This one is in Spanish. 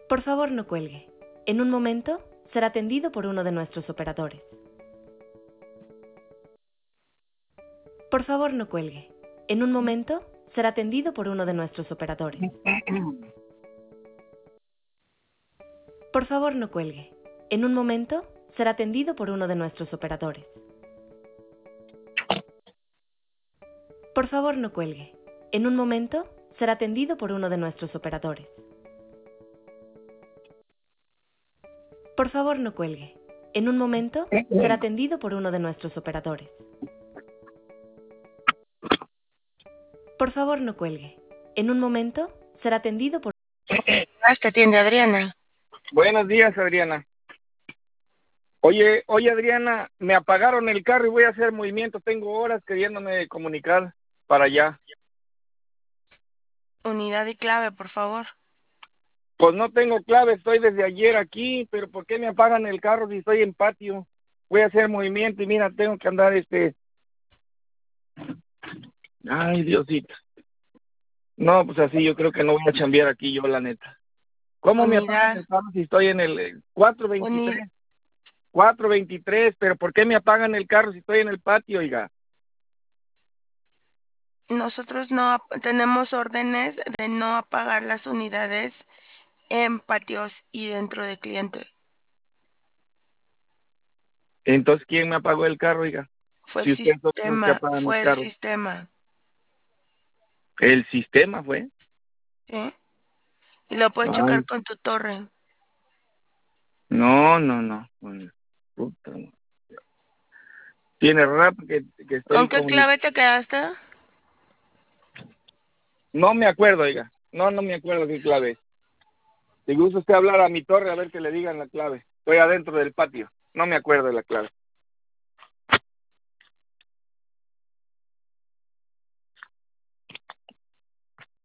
Por favor, no cuelgue. En un momento será atendido por uno de nuestros operadores. Por favor, no cuelgue. En un momento será atendido por uno de nuestros operadores. Por favor, no cuelgue. En un momento será atendido por uno de nuestros operadores. Por favor, no cuelgue. En un momento será atendido por uno de nuestros operadores. Por favor, no cuelgue. En un momento será atendido por uno de nuestros operadores. Por favor, no cuelgue. En un momento será atendido por... Te atiende Adriana. Buenos días, Adriana. Oye, Adriana, me apagaron el carro y voy a hacer movimiento. Tengo horas queriéndome comunicar para allá. Unidad y clave, por favor. Pues no tengo clave, estoy desde ayer aquí, pero ¿por qué me apagan el carro si estoy en patio? Voy a hacer movimiento y mira, tengo que andar Ay, Diosito. No, pues así yo creo que no voy a chambear aquí yo, la neta. ¿Cómo me apagan Unidad. el carro si estoy en el 423? 423, pero ¿por qué me apagan el carro si estoy en el patio, oiga? Nosotros no tenemos órdenes de no apagar las unidades en patios y dentro de cliente. Entonces, ¿quién me apagó el carro, oiga? Fue el Si ustedes son los que sistema, apagan el fue el carro. sistema. ¿El sistema fue? ¿Sí? Y lo puedes checar Ay, con tu torre. no. Bueno, puta. Tiene rato que ¿Con estoy qué clave te quedaste? No me acuerdo, oiga. No me acuerdo qué clave es. Si gusta usted hablar a mi torre a ver que le digan la clave. Estoy adentro del patio. No me acuerdo de la clave.